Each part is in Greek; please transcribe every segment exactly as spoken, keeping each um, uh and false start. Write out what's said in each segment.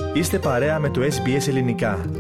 Είστε παρέα με το ες μπι ες Ελληνικά.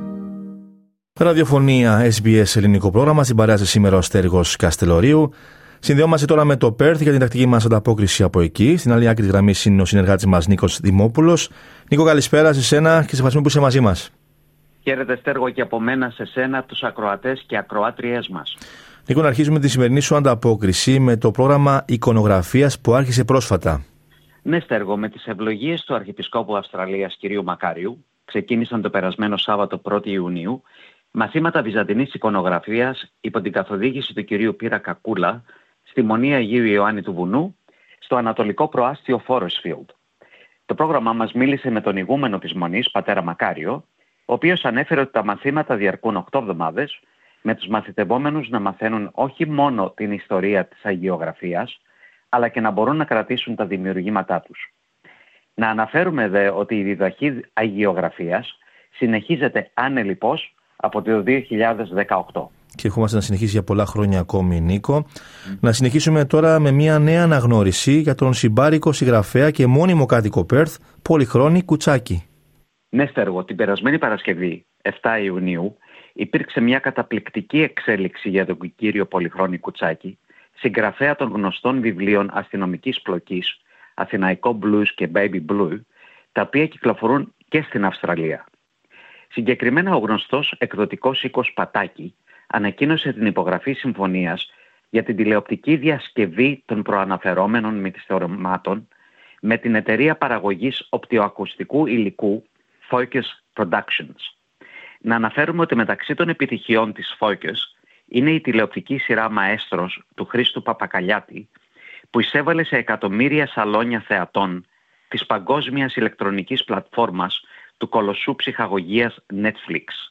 Ραδιοφωνία ες μπι ες Ελληνικό πρόγραμμα. Στην παρέα σας σήμερα ο Στέργος Καστελορίου. Συνδεόμαστε τώρα με το Πέρθ για την τακτική μας ανταπόκριση από εκεί. Στην άλλη άκρη της γραμμής είναι ο συνεργάτης μας Νίκος Δημόπουλος. Νίκο, καλησπέρα σε σένα και σε ευχαριστούμε που είσαι μαζί μας. Χαίρετε, Στέργο, και από μένα σε σένα, τους ακροατές και ακροάτριές μας. Νίκο, να αρχίσουμε τη σημερινή σου ανταπόκριση με το πρόγραμμα εικονογραφίας που άρχισε πρόσφατα. Ναι, Στέργο, με τις ευλογίες του Αρχιεπισκόπου Αυστραλίας κ. Μακάριου, ξεκίνησαν το περασμένο Σάββατο πρώτη Ιουνίου μαθήματα βυζαντινής εικονογραφίας υπό την καθοδήγηση του κ. Πύρα Κακούλα στη Μονή Αγίου Ιωάννη του Βουνού, στο ανατολικό προάστιο Forestfield. Το πρόγραμμά μας μίλησε με τον ηγούμενο της Μονής, πατέρα Μακάριο, ο οποίος ανέφερε ότι τα μαθήματα διαρκούν οκτώ εβδομάδες, με τους μαθητευόμενους να μαθαίνουν όχι μόνο την ιστορία της αγιογραφίας, αλλά και να μπορούν να κρατήσουν τα δημιουργήματά τους. Να αναφέρουμε δε ότι η διδαχή αγιογραφίας συνεχίζεται άνελιπώς από το δύο χιλιάδες δεκαοκτώ. Και ευχόμαστε να συνεχίσει για πολλά χρόνια ακόμη, Νίκο. Mm. Να συνεχίσουμε τώρα με μια νέα αναγνώριση για τον συμπάρικο συγγραφέα και μόνιμο κάτοικο Πέρθ, Πολυχρόνη Κουτσάκη. Ναι, Στέργο, την περασμένη Παρασκευή, επτά Ιουνίου, υπήρξε μια καταπληκτική εξέλιξη για τον κύριο Πολυχρόνη Κουτσάκη, συγγραφέα των γνωστών βιβλίων αστυνομικής πλοκής, Αθηναϊκό Blues και Baby Blue, τα οποία κυκλοφορούν και στην Αυστραλία. Συγκεκριμένα, ο γνωστός εκδοτικός οίκος Πατάκη ανακοίνωσε την υπογραφή συμφωνίας για την τηλεοπτική διασκευή των προαναφερόμενων μυθιστορημάτων με την εταιρεία παραγωγής οπτιοακουστικού υλικού Focus Productions. Να αναφέρουμε ότι μεταξύ των επιτυχιών της Focus είναι η τηλεοπτική σειρά Μαέστρος του Χρήστου Παπακαλιάτη, που εισέβαλε σε εκατομμύρια σαλόνια θεατών της παγκόσμιας ηλεκτρονικής πλατφόρμας του κολοσσού ψυχαγωγίας Netflix.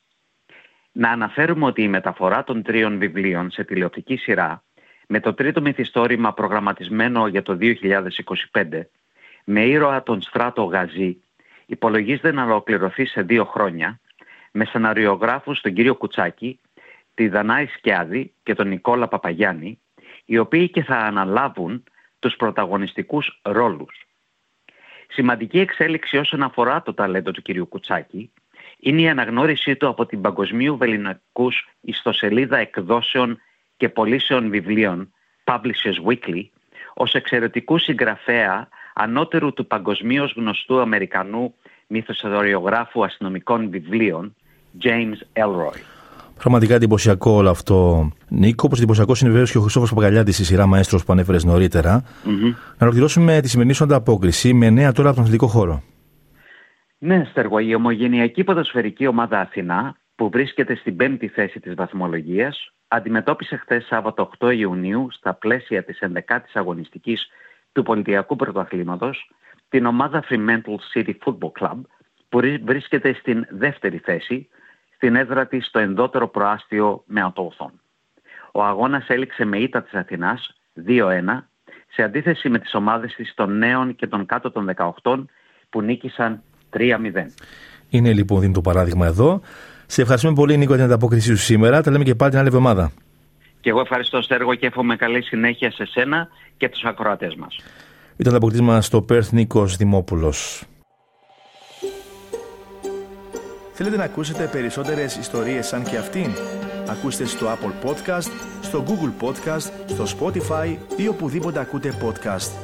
Να αναφέρουμε ότι η μεταφορά των τριών βιβλίων σε τηλεοπτική σειρά, με το τρίτο μυθιστόρημα προγραμματισμένο για το δύο χιλιάδες είκοσι πέντε, με ήρωα τον Στράτο Γαζή, υπολογίζεται να ολοκληρωθεί σε δύο χρόνια, με σεναριογράφους τον κύριο Κουτσάκη, τη Δανάη Σκιάδη και τον Νικόλα Παπαγιάννη, οι οποίοι και θα αναλάβουν τους πρωταγωνιστικούς ρόλους. Σημαντική εξέλιξη όσον αφορά το ταλέντο του κυρίου Κουτσάκη είναι η αναγνώρισή του από την παγκοσμίου βεληνικούς ιστοσελίδα εκδόσεων και πωλήσεων βιβλίων Publishers Weekly ως εξαιρετικού συγγραφέα ανώτερου του παγκοσμίως γνωστού Αμερικανού μυθιστοριογράφου αστυνομικών βιβλίων James Ellroy. Πραγματικά εντυπωσιακό όλο αυτό, Νίκο. Όπως εντυπωσιακός είναι βέβαιος και ο Χρυσόφος Παπαγαλιάτης στη σειρά Μαέστρος που ανέφερες νωρίτερα. Mm-hmm. Να ολοκληρώσουμε τη σημερινή σου ανταπόκριση με νέα τώρα από τον αθλητικό χώρο. Ναι, Στέργο, η ομογενειακή ποδοσφαιρική ομάδα Αθηνά, που βρίσκεται στην πέμπτη θέση της βαθμολογίας, αντιμετώπισε χθες Σάββατο οκτώ Ιουνίου στα πλαίσια της ενδεκάτης αγωνιστικής του Πολιτιακού Πρωταθλήματος την ομάδα Fremantle City Football Club, που βρίσκεται στην δεύτερη θέση, στην έδρα της στο ενδότερο προάστιο Mount Authorn. Ο αγώνας έληξε με ήττα της Αθηνάς δύο ένα, σε αντίθεση με τις ομάδες της των νέων και των κάτω των δεκαοκτώ που νίκησαν τρία μηδέν. Είναι λοιπόν δίνει το παράδειγμα εδώ. Σε ευχαριστούμε πολύ, Νίκο, για την ανταπόκρισή σου σήμερα. Τα λέμε και πάλι την άλλη εβδομάδα. Και εγώ ευχαριστώ, Στέργο, και εύχομαι καλή συνέχεια σε σένα και τους ακροατές μας. Ήταν ο ανταποκριτής μας στο Πέρθ, Νίκος Δημόπουλος. Θέλετε να ακούσετε περισσότερες ιστορίες σαν και αυτήν? Ακούστε στο Apple Podcast, στο Google Podcast, στο Spotify ή οπουδήποτε ακούτε podcast.